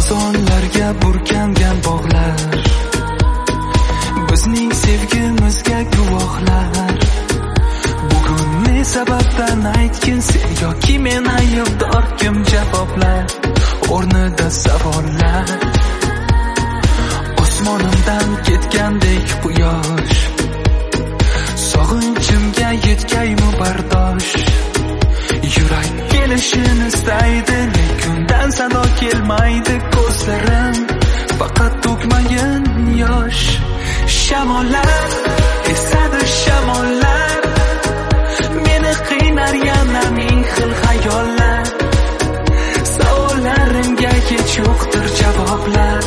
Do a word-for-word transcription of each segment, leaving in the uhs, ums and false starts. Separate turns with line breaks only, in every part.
Xazonlarga burkangan bog'lar bizning sevgimizga guvohlar. Bugun ne sababdan aytgin sen yoki men aybdor, kim javoblar o'rnida savollar. Osmonimdan ketgandek quyosh, sog'inchimga yetkaymi bardosh. Yurak kelishini istaydi, lekin undan sado kelmaydi. Ko'zlarim faqat to'kmagan yosh. Shamollar esadi shamollar, meni qiynar yana ming xil xayollar. Savollarimga hech yo'qdir javoblar.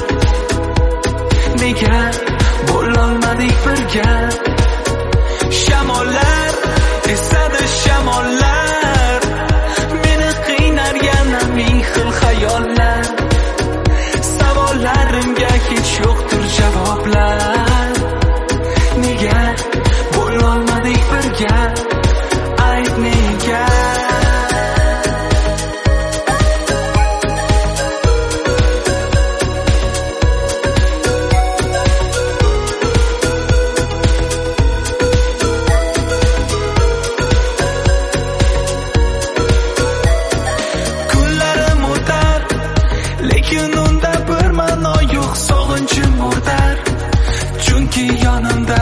Nega bo'lolmadik birga? Shamollar esadi shamollar, meni qiynar yana ming xil xayollar. Savollarimga hech yo'qdir javoblar. Nega bo'lolmadik birga? Ayt nega? Kunlarim o'tar, lekin unda bir ma'no yo'q. Sog'inchim o'tar, chunki yonimda